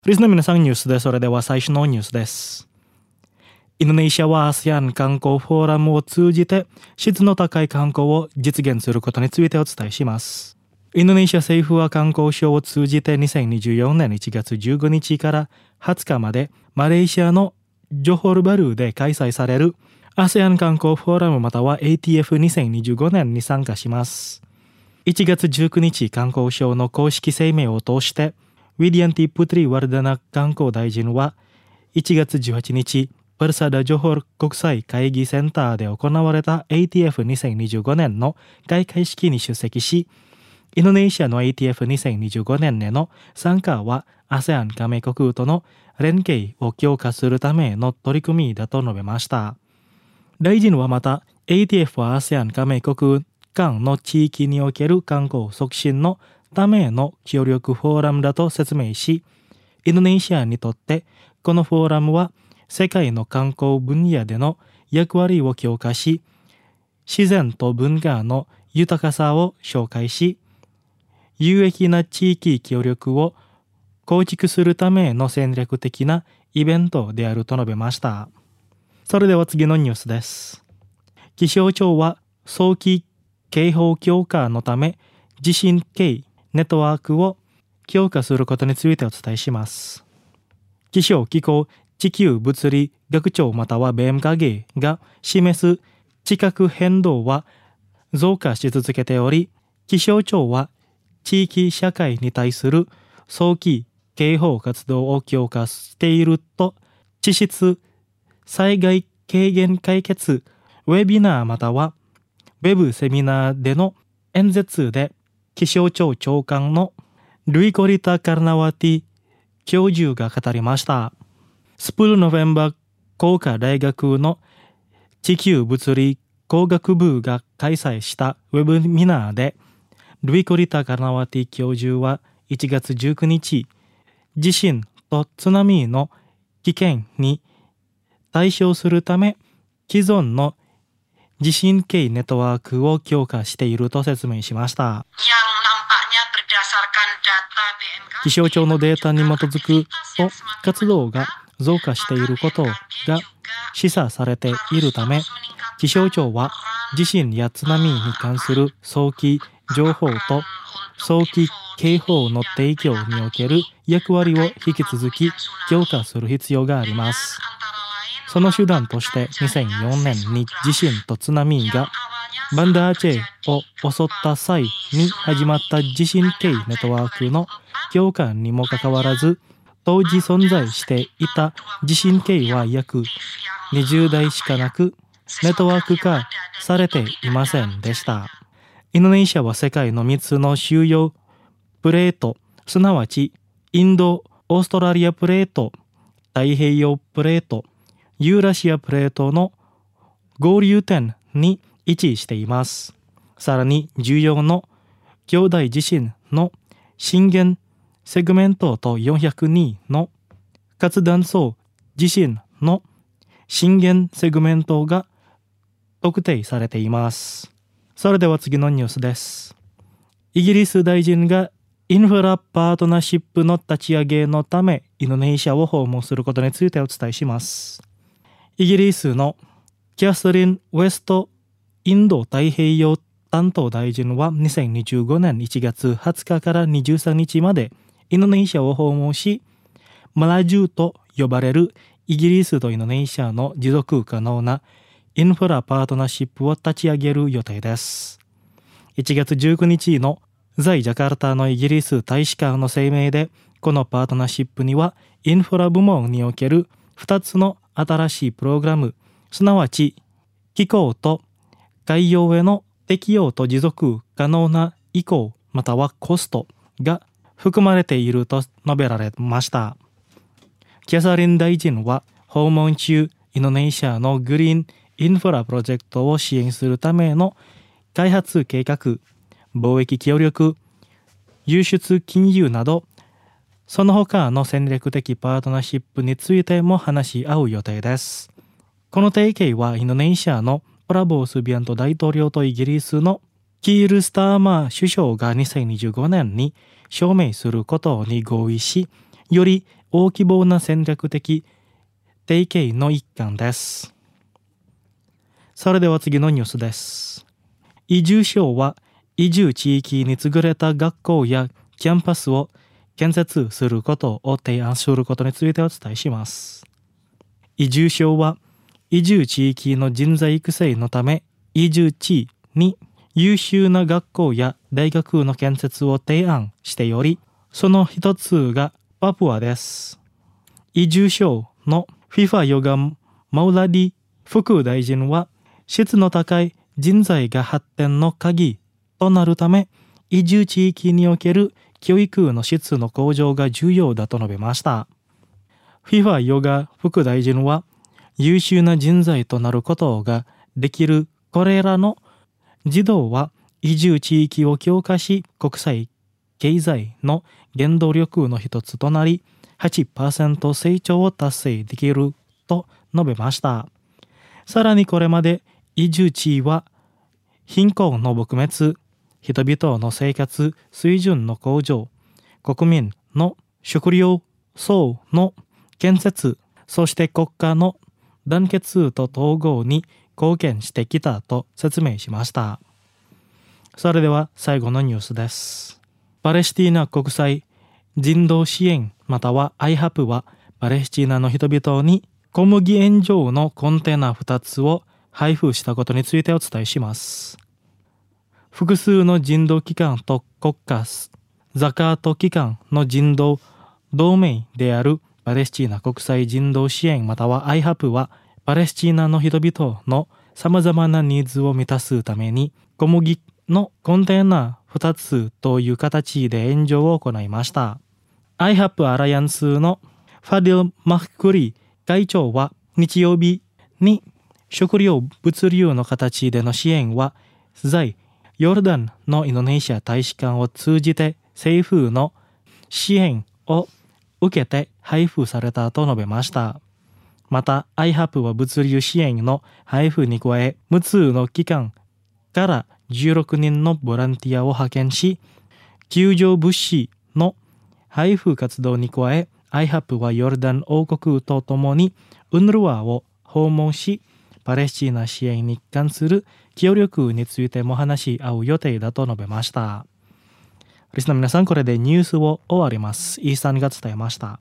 リスナー皆さんニュースです。それでは最初のニュースです。インドネシアは ASEAN 観光フォーラムを通じて質の高い観光を実現することについてお伝えします。インドネシア政府は観光省を通じて2024年1月15日から20日までマレーシアのジョホールバルーで開催される ASEAN 観光フォーラムまたは ATF2025 年に参加します。1月19日観光省の公式声明を通してウィディアンティ・プトリ・ワルダナ観光大臣は1月18日パルサダ・ジョホール国際会議センターで行われた ATF2025 年の開会式に出席し、インドネシアの ATF2025 年への参加は ASEAN 加盟国との連携を強化するための取り組みだと述べました。大臣はまた ATF は ASEAN 加盟国間の地域における観光促進のための協力フォーラムだと説明し、インドネシアにとってこのフォーラムは世界の観光分野での役割を強化し、自然と文化の豊かさを紹介し、有益な地域協力を構築するための戦略的なイベントであると述べました。それでは次のニュースです。気象庁は早期警報強化のため地震計ネットワークを強化することについてお伝えします。気象気候地球物理学庁または BMKG が示す地殻変動は増加し続けており、気象庁は地域社会に対する早期警報活動を強化していると、地質災害軽減解決ウェビナーまたはウェブセミナーでの演説で気象庁長官のルイコリタ・カルナワティ教授が語りました。スプルノベンバー工科大学の地球物理工学部が開催したウェブミナーでルイコリタ・カルナワティ教授は1月19日、地震と津波の危険に対処するため既存の地震計ネットワークを強化していると説明しました。気象庁のデータに基づくと活動が増加していることが示唆されているため、気象庁は地震や津波に関する早期情報と早期警報の提供における役割を引き続き強化する必要があります。その手段として2004年に地震と津波がバンダアチェを襲った際に始まった地震計ネットワークの強化にもかかわらず、当時存在していた地震計は約20台しかなく、ネットワーク化されていませんでした。インドネシアは世界の3つの主要プレート、すなわちインド・オーストラリアプレート、太平洋プレート、ユーラシアプレートの合流点に位置しています。さらに重要の兄弟地震の震源セグメントと402の活断層地震の震源セグメントが特定されています。それでは次のニュースです。イギリス大臣がインフラパートナーシップの立ち上げのためインドネシアを訪問することについてお伝えします。イギリスのキャスリン・ウェストインド太平洋担当大臣は2025年1月20日から23日までインドネシアを訪問し、マラジュと呼ばれるイギリスとインドネシアの持続可能なインフラパートナーシップを立ち上げる予定です。1月19日の在ジャカルタのイギリス大使館の声明で、このパートナーシップにはインフラ部門における2つの新しいプログラム、すなわち気候と海洋への適応と持続可能な移行またはコストが含まれていると述べられました。キャサリン大臣は訪問中、インドネシアのグリーンインフラプロジェクトを支援するための開発計画、貿易協力、輸出金融など、その他の戦略的パートナーシップについても話し合う予定です。この提携はインドネシアのプラボー・スビアント大統領とイギリスのキール・スターマー首相が2025年に署名することに合意し、より大規模な戦略的提携の一環です。それでは次のニュースです。移住省は移住地域に優れた学校やキャンパスを建設することを提案することについてお伝えします。移住省は移住地域の人材育成のため移住地に優秀な学校や大学の建設を提案しており、その一つがパプアです。移住省のフィファヨガマウラディ副大臣は質の高い人材が発展の鍵となるため、移住地域における教育の質の向上が重要だと述べました。フィファヨガ副大臣は優秀な人材となることができるこれらの児童は移住地域を強化し国際経済の原動力の一つとなり 8% 成長を達成できると述べました。さらにこれまで移住地は貧困の撲滅、人々の生活水準の向上、国民の食料層の建設、そして国家の団結と統合に貢献してきたと説明しました。それでは最後のニュースです。パレスチナ国際人道支援または IHAP はパレスチナの人々に小麦援助のコンテナ2つを配布したことについてお伝えします。複数の人道機関と国家ザカート機関の人道同盟であるパレスチナ国際人道支援または IHAP はパレスチナの人々のさまざまなニーズを満たすために小麦のコンテナ2つという形で援助を行いました。IHAP アライアンスのファディル・マックリ会長は日曜日に食料物流の形での支援は在ヨルダンのインドネシア大使館を通じて政府の支援を受けて配布されたと述べました。また IHAP は物流支援の配布に加え6つの機関から16人のボランティアを派遣し、救助物資の配布活動に加え IHAP はヨルダン王国とともに UNRWA を訪問し、パレスチナ支援に関する協力についても話し合う予定だと述べました。リスナーの皆さん、これでニュースを終わります。イーサンが伝えました。